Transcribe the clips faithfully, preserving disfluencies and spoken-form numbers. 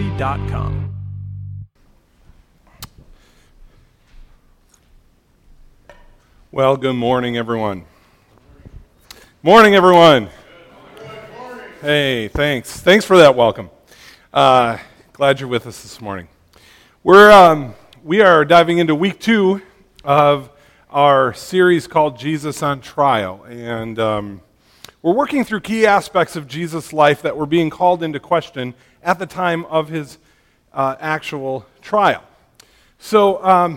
city dot com. Well, good morning, everyone. Morning, everyone. Good morning. Hey, thanks. Thanks for that welcome. Uh, glad you're with us this morning. We're um, we are diving into week two of our series called Jesus on Trial, and um, we're working through key aspects of Jesus' life that were being called into question at the time of his uh, actual trial. So. Um,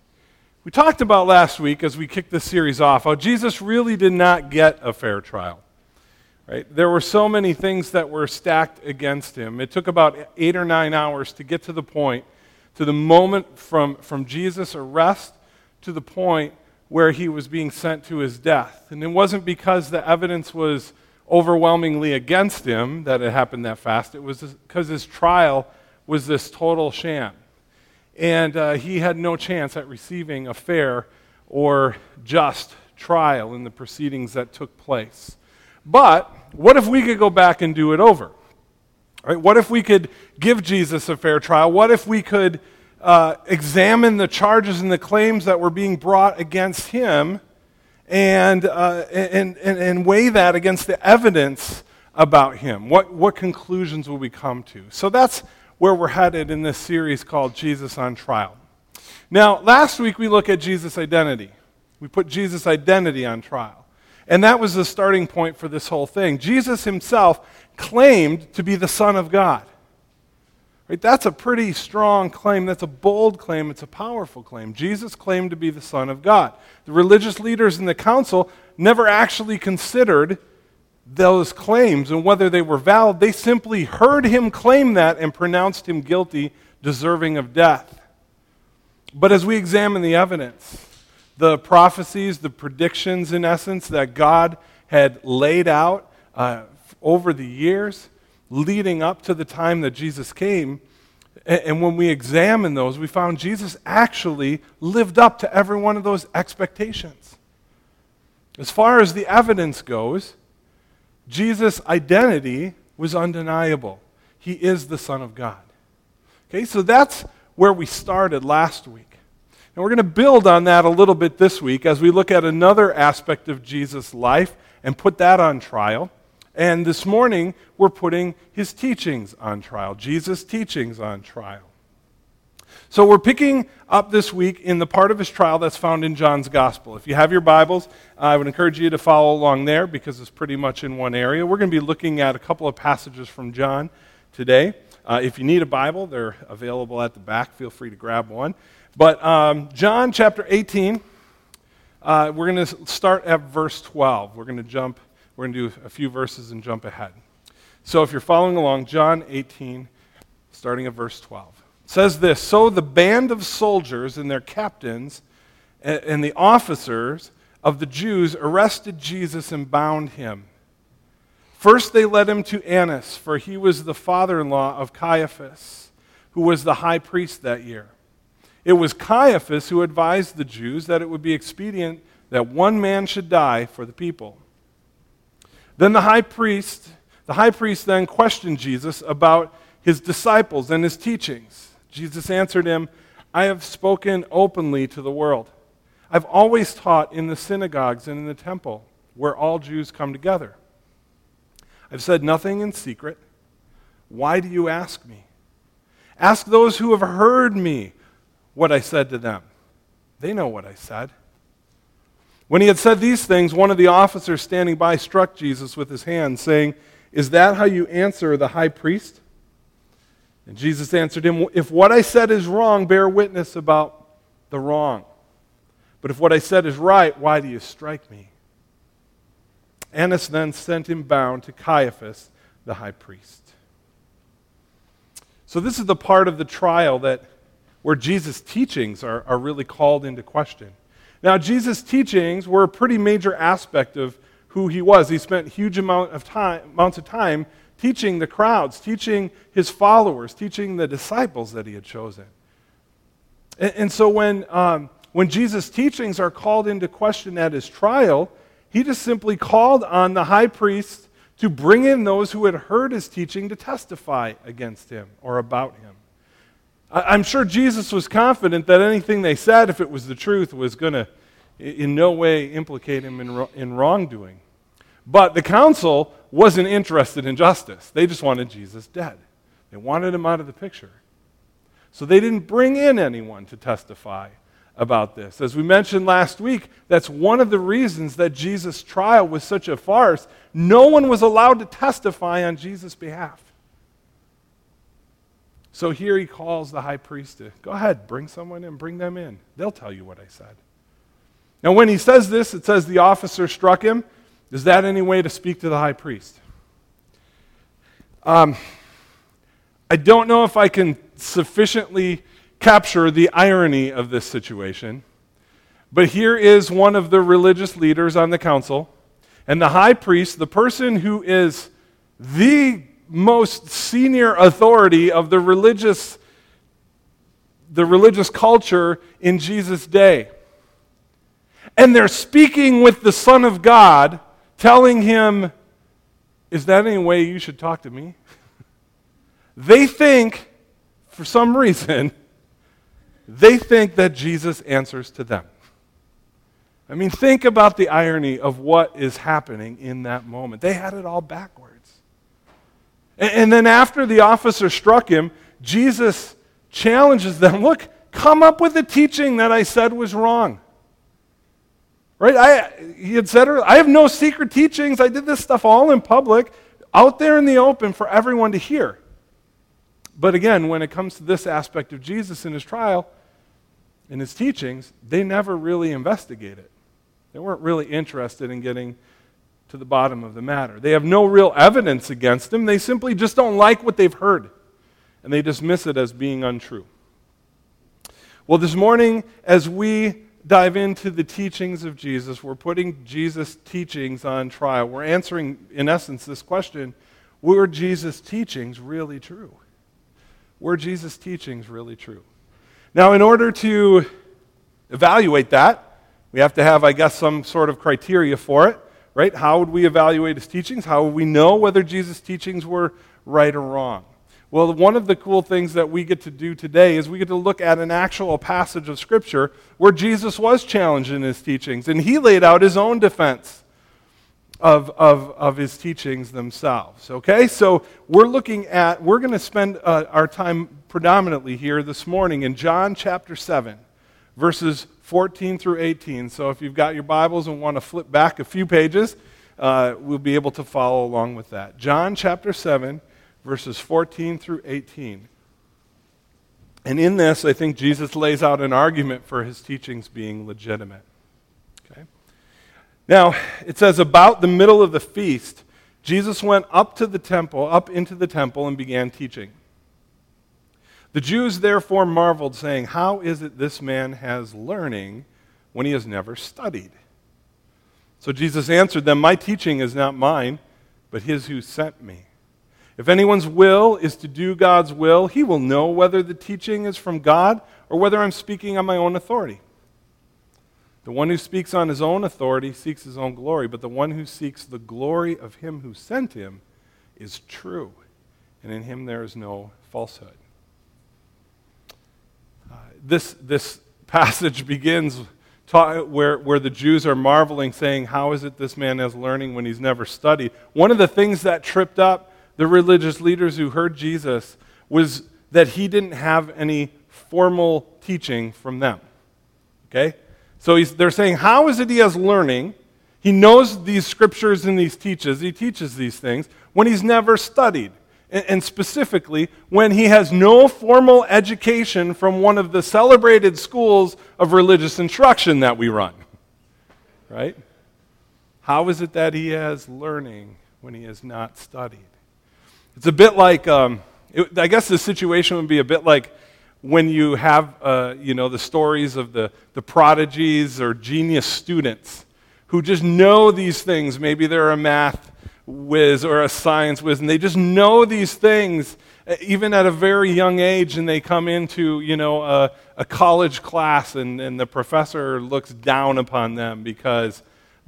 We talked about last week, as we kicked this series off, how Jesus really did not get a fair trial. Right? There were so many things that were stacked against him. It took about eight or nine hours to get to the point, to the moment from, from Jesus' arrest to the point where he was being sent to his death. And it wasn't because the evidence was overwhelmingly against him that it happened that fast. It was because his trial was this total sham. And uh, he had no chance at receiving a fair or just trial in the proceedings that took place. But what if we could go back and do it over? Right? What if we could give Jesus a fair trial? What if we could uh, examine the charges and the claims that were being brought against him and, uh, and, and, and weigh that against the evidence about him? What, what conclusions will we come to? So that's where we're headed in this series called Jesus on Trial. Now, last week we looked at Jesus' identity. We put Jesus' identity on trial. And that was the starting point for this whole thing. Jesus himself claimed to be the Son of God. Right? That's a pretty strong claim. That's a bold claim. It's a powerful claim. Jesus claimed to be the Son of God. The religious leaders in the council never actually considered those claims and whether they were valid. They simply heard him claim that and pronounced him guilty, deserving of death. But as we examine the evidence, the prophecies, the predictions, in essence, that God had laid out uh, over the years leading up to the time that Jesus came, and, and when we examine those, we found Jesus actually lived up to every one of those expectations. As far as the evidence goes, Jesus' identity was undeniable. He is the Son of God. Okay, so that's where we started last week. And we're going to build on that a little bit this week as we look at another aspect of Jesus' life and put that on trial. And this morning, we're putting his teachings on trial, Jesus' teachings on trial. So we're picking up this week in the part of his trial that's found in John's Gospel. If you have your Bibles, I would encourage you to follow along there because it's pretty much in one area. We're going to be looking at a couple of passages from John today. Uh, if you need a Bible, they're available at the back. Feel free to grab one. But um, John chapter eighteen, uh, we're going to start at verse twelve. We're going to jump, we're going to do a few verses and jump ahead. So if you're following along, John eighteen, starting at verse twelve. Says this, "So the band of soldiers and their captains and the officers of the Jews arrested Jesus and bound him. First they led him to Annas, for he was the father-in-law of Caiaphas, who was the high priest that year. It was Caiaphas who advised the Jews that it would be expedient that one man should die for the people. Then the high priest, the high priest then questioned Jesus about his disciples and his teachings. Jesus answered him, 'I have spoken openly to the world. I've always taught in the synagogues and in the temple, where all Jews come together. I've said nothing in secret. Why do you ask me? Ask those who have heard me what I said to them. They know what I said.' When he had said these things, one of the officers standing by struck Jesus with his hand, saying, 'Is that how you answer the high priest?' And Jesus answered him, 'If what I said is wrong, bear witness about the wrong. But if what I said is right, why do you strike me?' Annas then sent him bound to Caiaphas, the high priest." So this is the part of the trial that where Jesus' teachings are, are really called into question. Now, Jesus' teachings were a pretty major aspect of who he was. He spent huge amount of time, amounts of time teaching the crowds, teaching his followers, teaching the disciples that he had chosen. And, and so when, um, when Jesus' teachings are called into question at his trial, he just simply called on the high priest to bring in those who had heard his teaching to testify against him or about him. I'm sure Jesus was confident that anything they said, if it was the truth, was going to in no way implicate him in, in wrongdoing. But the council wasn't interested in justice. They just wanted Jesus dead. They wanted him out of the picture. So they didn't bring in anyone to testify about this. As we mentioned last week, that's one of the reasons that Jesus' trial was such a farce. No one was allowed to testify on Jesus' behalf. So here he calls the high priest to, go ahead, bring someone in, bring them in. They'll tell you what I said. Now when he says this, it says the officer struck him. Is that any way to speak to the high priest? Um, I don't know if I can sufficiently capture the irony of this situation, but here is one of the religious leaders on the council, and the high priest, the person who is the most senior authority of the religious, the religious culture in Jesus' day. And they're speaking with the Son of God, telling him, is that any way you should talk to me? They think, for some reason, they think that Jesus answers to them. I mean, think about the irony of what is happening in that moment. They had it all backwards. And, and then after the officer struck him, Jesus challenges them, look, come up with a teaching that I said was wrong. Right? I, he had said, I have no secret teachings. I did this stuff all in public, out there in the open for everyone to hear. But again, when it comes to this aspect of Jesus in his trial, in his teachings, they never really investigate it. They weren't really interested in getting to the bottom of the matter. They have no real evidence against him. They simply just don't like what they've heard, and they dismiss it as being untrue. Well, this morning, as we dive into the teachings of Jesus, we're putting Jesus' teachings on trial. We're answering, in essence, this question, were Jesus' teachings really true? Were Jesus' teachings really true? Now, in order to evaluate that, we have to have, I guess, some sort of criteria for it, right? How would we evaluate his teachings? How would we know whether Jesus' teachings were right or wrong? Well, one of the cool things that we get to do today is we get to look at an actual passage of Scripture where Jesus was challenged in his teachings, and he laid out his own defense of, of, of his teachings themselves. Okay, so we're looking at, we're going to spend uh, our time predominantly here this morning in John chapter seven, verses fourteen through eighteen. So if you've got your Bibles and want to flip back a few pages, uh, we'll be able to follow along with that. John chapter seven, verses fourteen through eighteen. And in this, I think Jesus lays out an argument for his teachings being legitimate. Okay? Now, it says, about the middle of the feast, Jesus went up to the temple, up into the temple, and began teaching. The Jews therefore marveled, saying, how is it this man has learning when he has never studied? So Jesus answered them, my teaching is not mine, but his who sent me. If anyone's will is to do God's will, he will know whether the teaching is from God or whether I'm speaking on my own authority. The one who speaks on his own authority seeks his own glory, but the one who seeks the glory of him who sent him is true, and in him there is no falsehood. Uh, this, this passage begins ta- where, where the Jews are marveling, saying, how is it this man is learning when he's never studied? One of the things that tripped up the religious leaders who heard Jesus was that he didn't have any formal teaching from them. Okay? So he's, they're saying, how is it he has learning? He knows these scriptures and these teaches, he teaches these things, when he's never studied. And, and specifically, when he has no formal education from one of the celebrated schools of religious instruction that we run. Right? How is it that he has learning when he has not studied? It's a bit like, um, it, I guess the situation would be a bit like when you have, uh, you know, the stories of the, the prodigies or genius students who just know these things. Maybe they're a math whiz or a science whiz, and they just know these things even at a very young age, and they come into, you know, a, a college class, and, and the professor looks down upon them because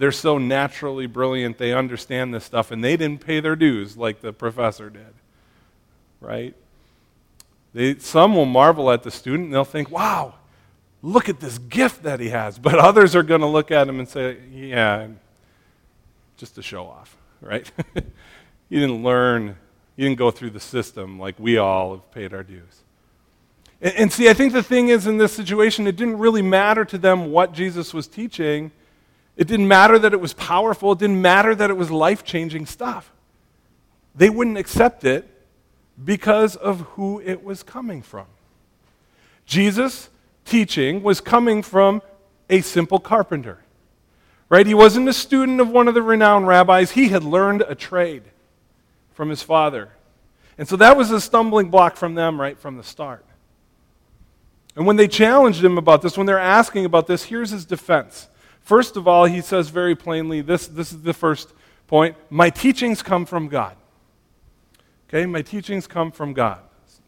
they're so naturally brilliant, they understand this stuff, and they didn't pay their dues like the professor did, right? They, some will marvel at the student, and they'll think, wow, look at this gift that he has. But others are going to look at him and say, yeah, just to show off, right? You didn't learn, you didn't go through the system like we all have paid our dues. And, and see, I think the thing is, in this situation, it didn't really matter to them what Jesus was teaching. It didn't matter that it was powerful. It didn't matter that it was life-changing stuff. They wouldn't accept it because of who it was coming from. Jesus' teaching was coming from a simple carpenter, right? He wasn't a student of one of the renowned rabbis. He had learned a trade from his father. And so that was a stumbling block from them right from the start. And when they challenged him about this, when they're asking about this, here's his defense. First of all, he says very plainly, this, this is the first point, my teachings come from God. Okay, my teachings come from God.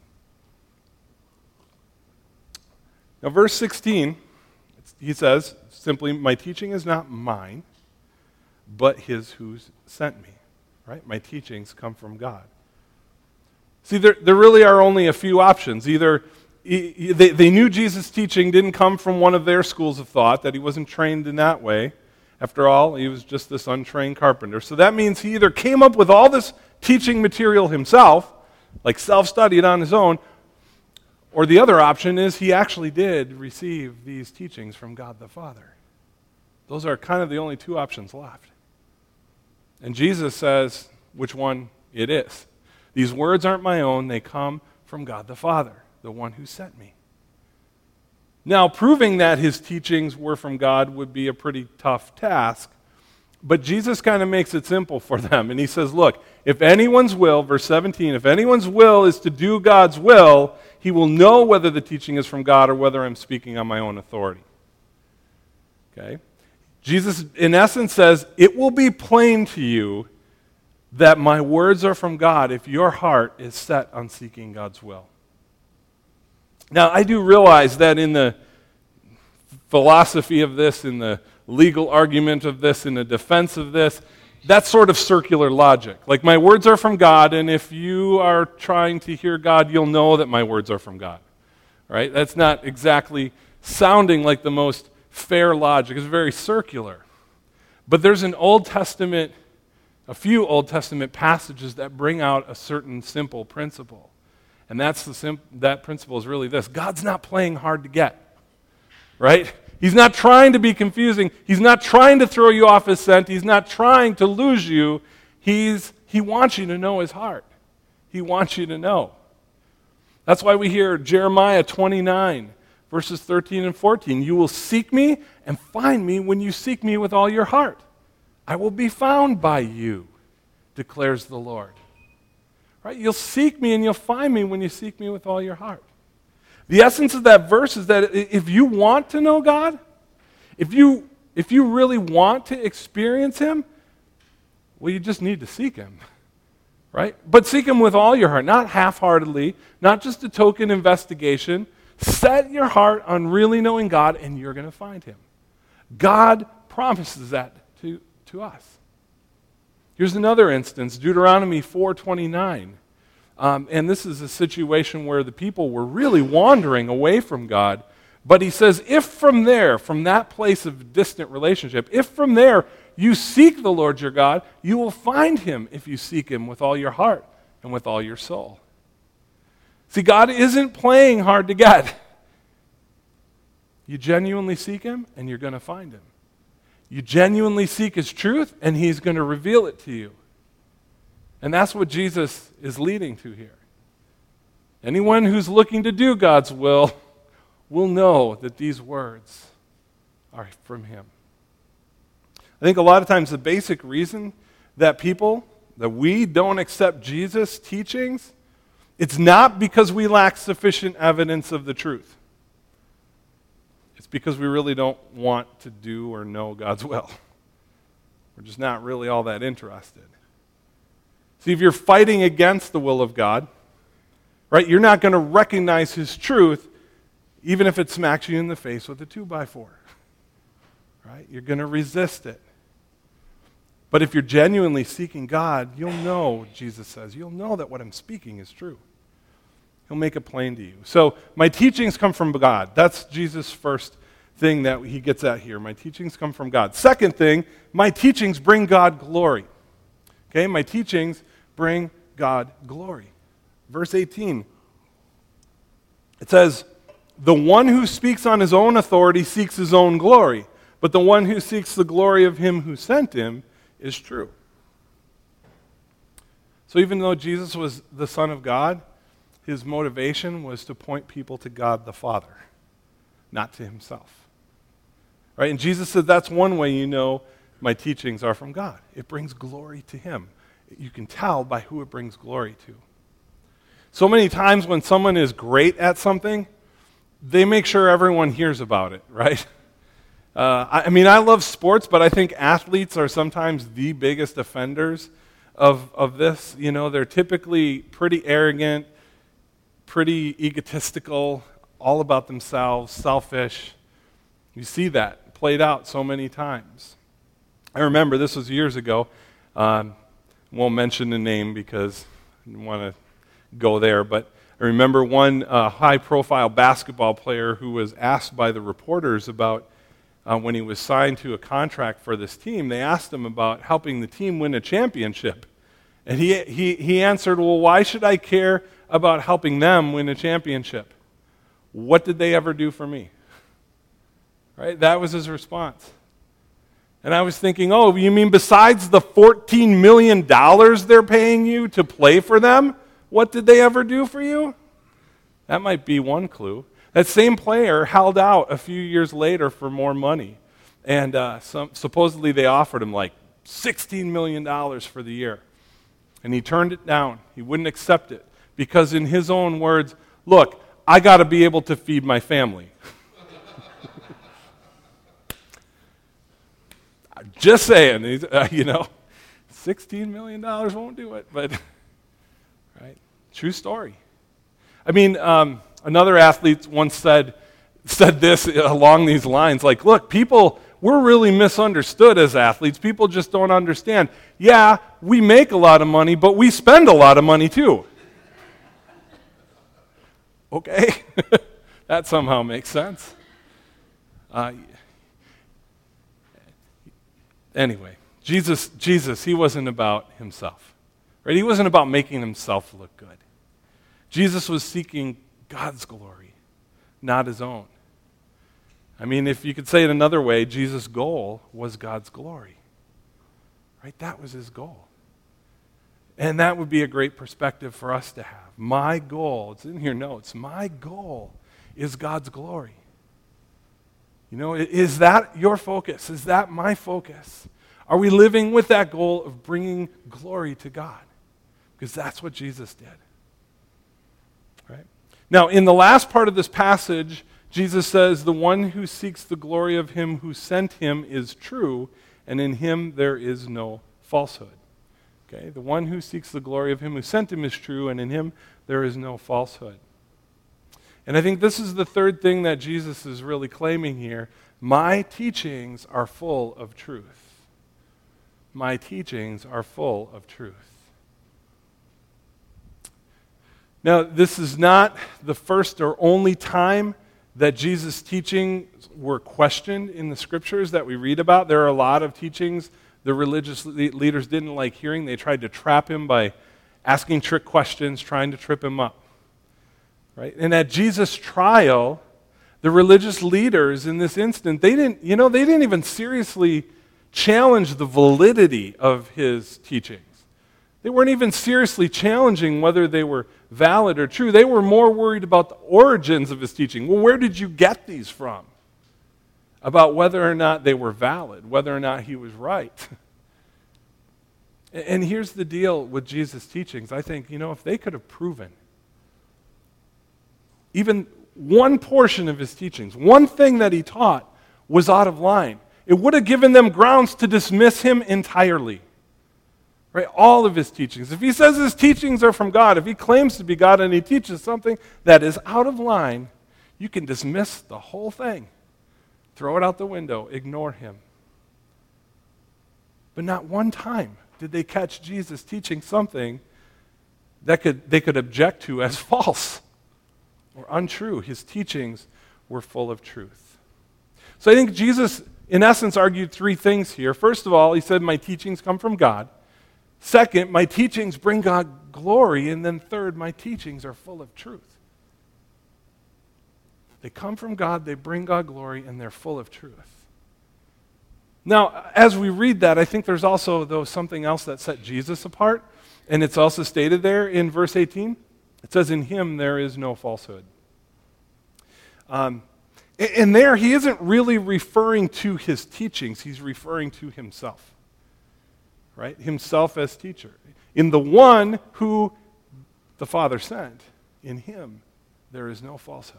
Now, verse sixteen, he says simply, my teaching is not mine, but his who sent me. Right? My teachings come from God. See, there, there really are only a few options. Either he, they, they knew Jesus' teaching didn't come from one of their schools of thought, that he wasn't trained in that way. After all, he was just this untrained carpenter. So that means he either came up with all this teaching material himself, like self-studied on his own, or the other option is he actually did receive these teachings from God the Father. Those are kind of the only two options left. And Jesus says which one it is. These words aren't my own, they come from God the Father, the one who sent me. Now, proving that his teachings were from God would be a pretty tough task, but Jesus kind of makes it simple for them. And he says, look, if anyone's will, verse seventeen, if anyone's will is to do God's will, he will know whether the teaching is from God or whether I'm speaking on my own authority. Okay? Jesus, in essence, says, it will be plain to you that my words are from God if your heart is set on seeking God's will. Now, I do realize that in the philosophy of this, in the legal argument of this, in the defense of this, that's sort of circular logic. Like, my words are from God, and if you are trying to hear God, you'll know that my words are from God. Right? That's not exactly sounding like the most fair logic. It's very circular. But there's an Old Testament, a few Old Testament passages that bring out a certain simple principle. And that's the sim- that principle is really this. God's not playing hard to get. Right? He's not trying to be confusing. He's not trying to throw you off his scent. He's not trying to lose you. He's, he wants you to know his heart. He wants you to know. That's why we hear Jeremiah twenty-nine, verses thirteen and fourteen. You will seek me and find me when you seek me with all your heart. I will be found by you, declares the Lord. Right? You'll seek me and you'll find me when you seek me with all your heart. The essence of that verse is that if you want to know God, if you, if you really want to experience him, well, you just need to seek him. Right? But seek him with all your heart, not half-heartedly, not just a token investigation. Set your heart on really knowing God, and you're going to find him. God promises that to, to us. Here's another instance, Deuteronomy four twenty-nine. Um, and this is a situation where the people were really wandering away from God. But he says, if from there, from that place of distant relationship, if from there you seek the Lord your God, you will find him if you seek him with all your heart and with all your soul. See, God isn't playing hard to get. You genuinely seek him, and you're going to find him. You genuinely seek his truth, and he's going to reveal it to you. And that's what Jesus is leading to here. Anyone who's looking to do God's will will know that these words are from him. I think a lot of times the basic reason that people, that we don't accept Jesus' teachings, it's not because we lack sufficient evidence of the truth. It's because we really don't want to do or know God's will. We're just not really all that interested. See, if you're fighting against the will of God, right, you're not going to recognize his truth even if it smacks you in the face with a two by four. Right? You're going to resist it. But if you're genuinely seeking God, you'll know, Jesus says, you'll know that what I'm speaking is true. He'll make it plain to you. So my teachings come from God. That's Jesus' first thing that he gets at here. My teachings come from God. Second thing, my teachings bring God glory. Okay, my teachings bring God glory. Verse eighteen. It says, the one who speaks on his own authority seeks his own glory, but the one who seeks the glory of him who sent him is true. So even though Jesus was the Son of God, his motivation was to point people to God the Father, not to himself. Right? And Jesus said that's one way you know my teachings are from God. It brings glory to him. You can tell by who it brings glory to. So many times when someone is great at something, they make sure everyone hears about it, right? Uh, I, I mean, I love sports, but I think athletes are sometimes the biggest offenders of, of this. You know, they're typically pretty arrogant, pretty egotistical, all about themselves, selfish. You see that played out so many times. I remember, this was years ago. Um, won't mention the name because I didn't want to go there, but I remember one uh, high-profile basketball player who was asked by the reporters about uh, when he was signed to a contract for this team. They asked him about helping the team win a championship. And he, he, he answered, well, why should I care about helping them win a championship? What did they ever do for me? Right? That was his response. And I was thinking, oh, you mean besides the fourteen million dollars they're paying you to play for them, what did they ever do for you? That might be one clue. That same player held out a few years later for more money. And uh, some, supposedly they offered him like sixteen million dollars for the year. And he turned it down. He wouldn't accept it. Because in his own words, look, I got to be able to feed my family. Just saying, he's, uh, you know, sixteen million dollars won't do it, but, right? True story. I mean, um, another athlete once said, said this along these lines, like, look, people, we're really misunderstood as athletes. People just don't understand. Yeah, we make a lot of money, but we spend a lot of money too. Okay, that somehow makes sense. Uh, Anyway, Jesus, Jesus, he wasn't about himself, right? He wasn't about making himself look good. Jesus was seeking God's glory, not his own. I mean, if you could say it another way, Jesus' goal was God's glory, right? That was his goal. And that would be a great perspective for us to have. My goal, it's in your notes, my goal is God's glory. You know, is that your focus? Is that my focus? Are we living with that goal of bringing glory to God? Because that's what Jesus did. Right? Now, in the last part of this passage, Jesus says, the one who seeks the glory of him who sent him is true, and in him there is no falsehood. Okay? The one who seeks the glory of him who sent him is true, and in him there is no falsehood. And I think this is the third thing that Jesus is really claiming here. My teachings are full of truth. My teachings are full of truth. Now, this is not the first or only time that Jesus' teachings were questioned in the scriptures that we read about. There are a lot of teachings the religious leaders didn't like hearing. They tried to trap him by asking trick questions, trying to trip him up. Right? And at Jesus' trial, the religious leaders in this instant, they didn't, you know, they didn't even seriously challenge the validity of his teachings. They weren't even seriously challenging whether they were valid or true. They were more worried about the origins of his teaching. Well, where did you get these from? About whether or not they were valid, whether or not he was right. And here's the deal with Jesus' teachings. I think, you know, if they could have proven even one portion of his teachings, one thing that he taught was out of line, it would have given them grounds to dismiss him entirely. Right? All of his teachings. If he says his teachings are from God, if he claims to be God and he teaches something that is out of line, you can dismiss the whole thing. Throw it out the window. Ignore him. But not one time did they catch Jesus teaching something that could, they could object to as false or untrue. His teachings were full of truth. So I think Jesus, in essence, argued three things here. First of all, he said, my teachings come from God. Second, my teachings bring God glory. And then third, my teachings are full of truth. They come from God, they bring God glory, and they're full of truth. Now, as we read that, I think there's also, though, something else that set Jesus apart, and it's also stated there in verse eighteen. It says, in him there is no falsehood. Um, and there, he isn't really referring to his teachings, he's referring to himself. Right? Himself as teacher. In the one who the Father sent, in him there is no falsehood.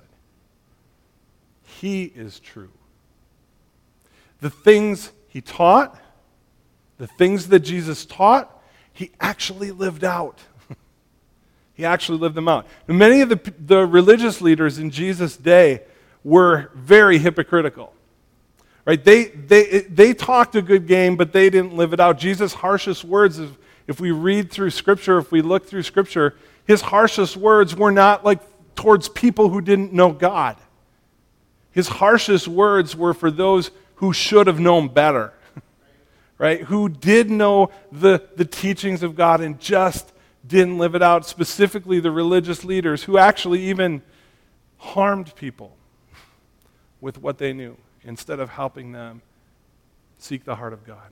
He is true. The things he taught, the things that Jesus taught, he actually lived out. He actually lived them out. And many of the, the religious leaders in Jesus' day were very hypocritical. Right? They, they, they talked a good game, but they didn't live it out. Jesus' harshest words, if, if we read through Scripture, if we look through Scripture, his harshest words were not like towards people who didn't know God. His harshest words were for those who should have known better, right? Who did know the, the teachings of God and just didn't live it out, specifically the religious leaders who actually even harmed people with what they knew instead of helping them seek the heart of God.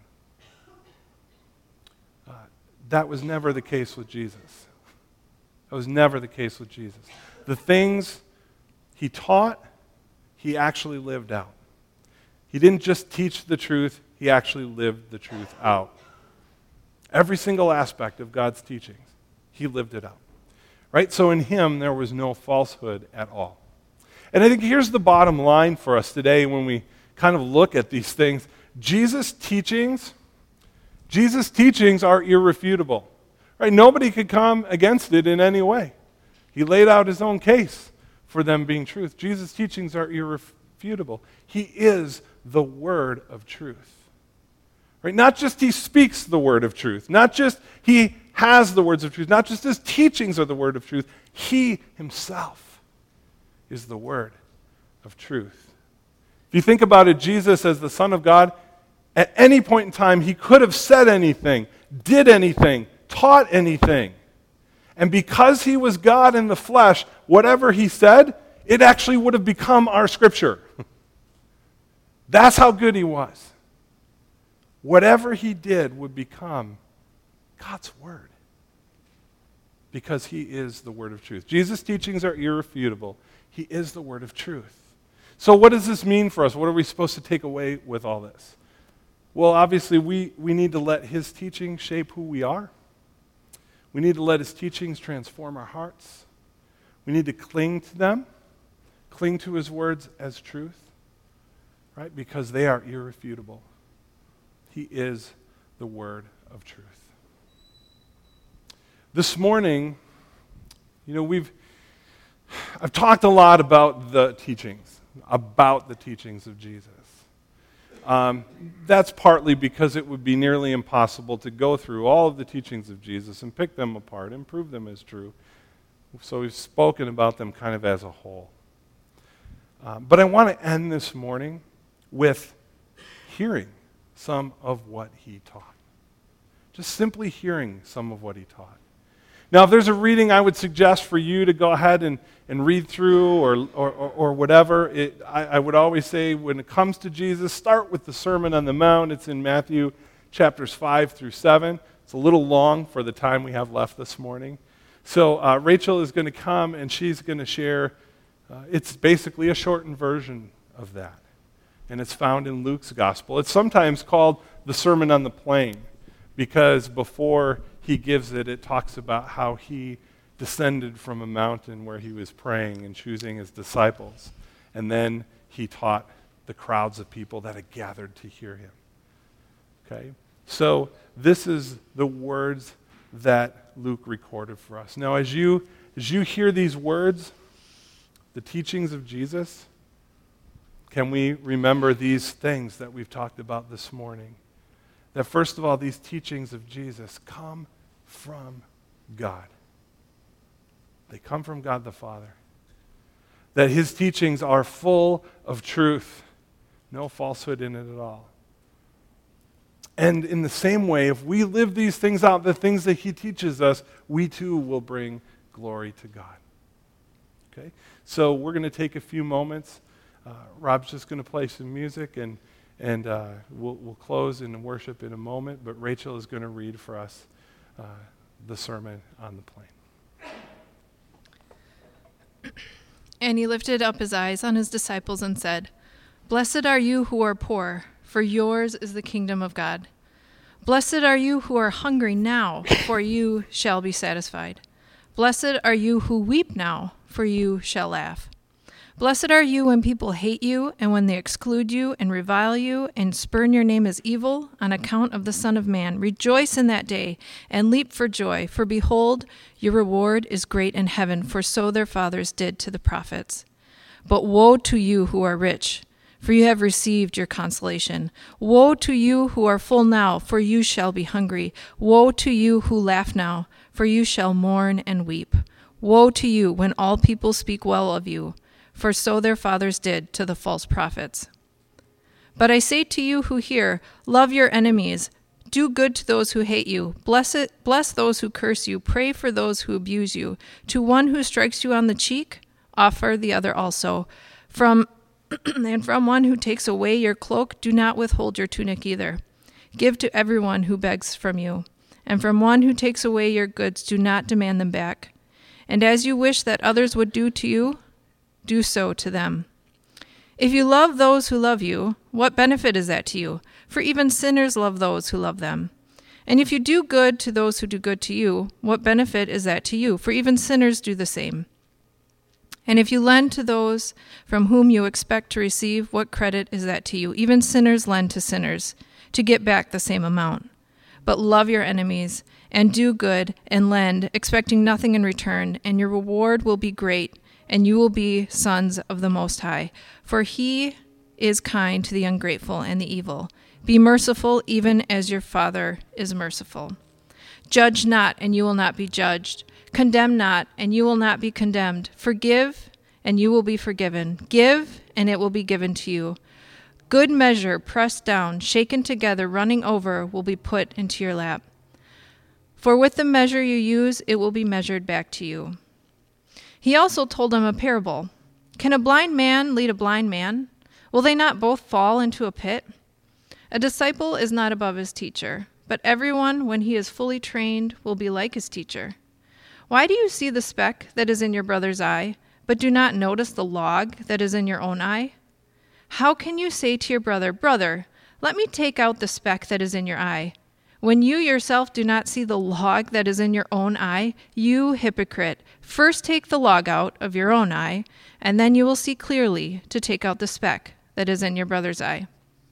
Uh, that was never the case with Jesus. That was never the case with Jesus. The things he taught, he actually lived out. He didn't just teach the truth, he actually lived the truth out. Every single aspect of God's teachings, he lived it out. Right? So in him, there was no falsehood at all. And I think here's the bottom line for us today when we kind of look at these things. Jesus' teachings, Jesus' teachings are irrefutable. Right? Nobody could come against it in any way. He laid out his own case for them being truth. Jesus' teachings are irrefutable. He is the word of truth. Right? Not just he speaks the word of truth, not just he has the words of truth, not just his teachings are the word of truth, he himself is the word of truth. If you think about it, Jesus as the Son of God, at any point in time, he could have said anything, did anything, taught anything. And because he was God in the flesh, whatever he said, it actually would have become our scripture. That's how good he was. Whatever he did would become God's word. Because he is the word of truth. Jesus' teachings are irrefutable. He is the word of truth. So what does this mean for us? What are we supposed to take away with all this? Well, obviously, we, we need to let his teaching shape who we are. We need to let his teachings transform our hearts. We need to cling to them, cling to his words as truth, right? Because they are irrefutable. He is the word of truth. This morning, you know, we've I've talked a lot about the teachings, about the teachings of Jesus. Um, that's partly because it would be nearly impossible to go through all of the teachings of Jesus and pick them apart and prove them as true. So we've spoken about them kind of as a whole. Uh, but I want to end this morning with hearing some of what he taught. Just simply hearing some of what he taught. Now, if there's a reading I would suggest for you to go ahead and, and read through or, or, or whatever, it, I, I would always say when it comes to Jesus, start with the Sermon on the Mount. It's in Matthew chapters five through seven. It's a little long for the time we have left this morning. So uh, Rachel is going to come and she's going to share, uh, it's basically a shortened version of that. And it's found in Luke's gospel. It's sometimes called the Sermon on the Plain because before he gives it, it talks about how he descended from a mountain where he was praying and choosing his disciples. And then he taught the crowds of people that had gathered to hear him. Okay? So this is the words that Luke recorded for us. Now, as you, as you hear these words, the teachings of Jesus, can we remember these things that we've talked about this morning? that first of all, these teachings of Jesus come from God. They come from God the Father. That his teachings are full of truth, no falsehood in it at all. And in the same way, if we live these things out, the things that he teaches us, we too will bring glory to God. Okay? So we're going to take a few moments. Uh, Rob's just going to play some music, and and uh, we'll, we'll close in worship in a moment, but Rachel is going to read for us uh, the sermon on the plain. And he lifted up his eyes on his disciples and said, "Blessed are you who are poor, for yours is the kingdom of God. Blessed are you who are hungry now, for you shall be satisfied. Blessed are you who weep now, for you shall laugh. Blessed are you when people hate you, and when they exclude you, and revile you, and spurn your name as evil, on account of the Son of Man. Rejoice in that day, and leap for joy, for behold, your reward is great in heaven, for so their fathers did to the prophets. But woe to you who are rich, for you have received your consolation. Woe to you who are full now, for you shall be hungry. Woe to you who laugh now, for you shall mourn and weep. Woe to you when all people speak well of you, for so their fathers did to the false prophets. But I say to you who hear, love your enemies, do good to those who hate you, bless it, bless those who curse you, pray for those who abuse you. To one who strikes you on the cheek, offer the other also. From and from one who takes away your cloak, do not withhold your tunic either. Give to everyone who begs from you, and from one who takes away your goods, do not demand them back. And as you wish that others would do to you, do so to them. If you love those who love you, what benefit is that to you? For even sinners love those who love them. And if you do good to those who do good to you, what benefit is that to you? For even sinners do the same. And if you lend to those from whom you expect to receive, what credit is that to you? Even sinners lend to sinners to get back the same amount. But love your enemies, and do good, and lend, expecting nothing in return, and your reward will be great, and you will be sons of the Most High. For he is kind to the ungrateful and the evil. Be merciful, even as your Father is merciful. Judge not, and you will not be judged. Condemn not, and you will not be condemned. Forgive, and you will be forgiven. Give, and it will be given to you. Good measure, pressed down, shaken together, running over, will be put into your lap. For with the measure you use, it will be measured back to you." He also told them a parable. "Can a blind man lead a blind man? Will they not both fall into a pit? A disciple is not above his teacher, but everyone, when he is fully trained, will be like his teacher. Why do you see the speck that is in your brother's eye, but do not notice the log that is in your own eye? How can you say to your brother, 'Brother, let me take out the speck that is in your eye,' when you yourself do not see the log that is in your own eye? You hypocrite, first take the log out of your own eye, and then you will see clearly to take out the speck that is in your brother's eye.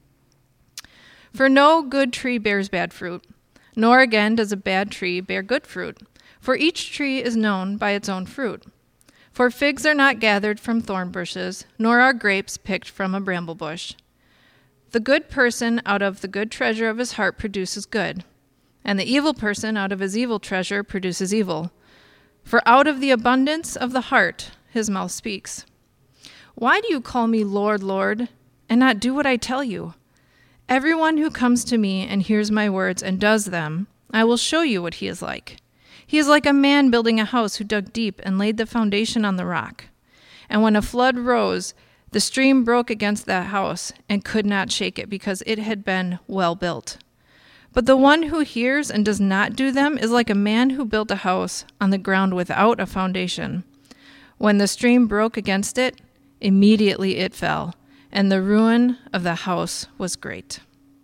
For no good tree bears bad fruit, nor again does a bad tree bear good fruit. For each tree is known by its own fruit. For figs are not gathered from thorn bushes, nor are grapes picked from a bramble bush. The good person out of the good treasure of his heart produces good, and the evil person out of his evil treasure produces evil. For out of the abundance of the heart his mouth speaks. Why do you call me Lord, Lord, and not do what I tell you? Everyone who comes to me and hears my words and does them, I will show you what he is like. He is like a man building a house who dug deep and laid the foundation on the rock. And when a flood rose, the stream broke against that house and could not shake it because it had been well built. But the one who hears and does not do them is like a man who built a house on the ground without a foundation. When the stream broke against it, immediately it fell, and the ruin of the house was great."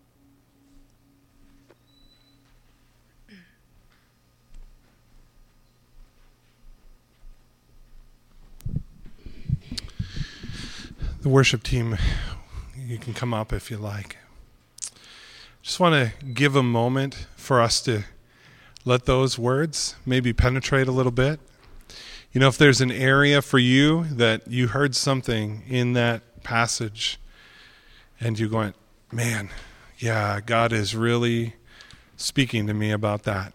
The worship team, you can come up if you like. Just want to give a moment for us to let those words maybe penetrate a little bit. You know, if there's an area for you that you heard something in that passage and you're going, man, yeah, God is really speaking to me about that.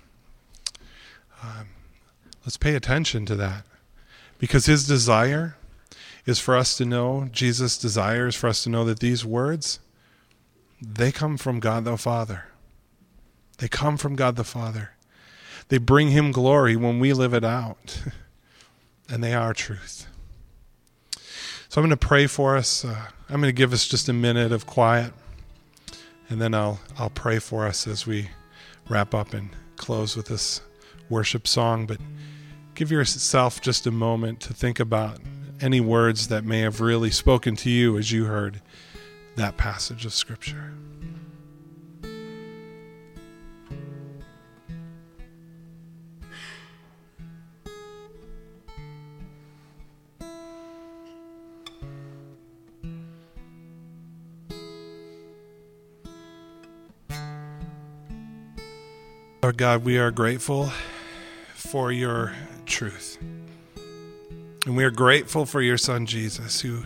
Um, let's pay attention to that, because his desire is for us to know, Jesus' desire is for us to know that these words, they come from God the Father. They come from God the Father. They bring him glory when we live it out. And they are truth. So I'm going to pray for us. Uh, I'm going to give us just a minute of quiet. And then I'll I'll pray for us as we wrap up and close with this worship song. But give yourself just a moment to think about any words that may have really spoken to you as you heard that passage of Scripture. Lord God, we are grateful for your truth. And we are grateful for your Son, Jesus, who,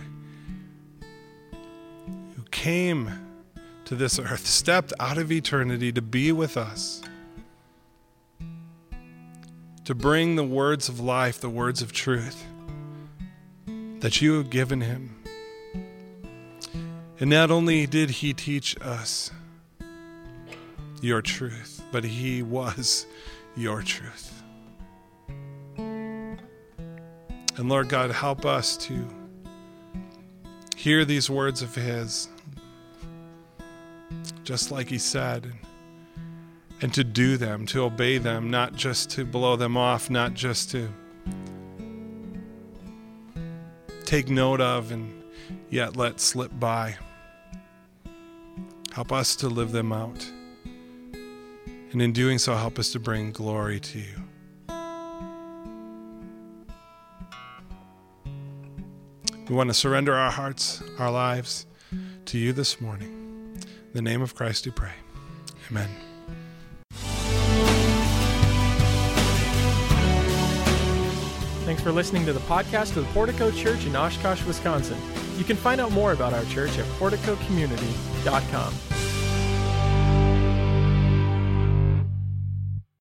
who came to this earth, stepped out of eternity to be with us, to bring the words of life, the words of truth that you have given him. And not only did he teach us your truth, but he was your truth. And Lord God, help us to hear these words of his, just like he said, and, and to do them, to obey them, not just to blow them off, not just to take note of and yet let slip by. Help us to live them out. And in doing so, help us to bring glory to you. We want to surrender our hearts, our lives to you this morning. In the name of Christ we pray. Amen. Thanks for listening to the podcast of the Portico Church in Oshkosh, Wisconsin. You can find out more about our church at portico community dot com.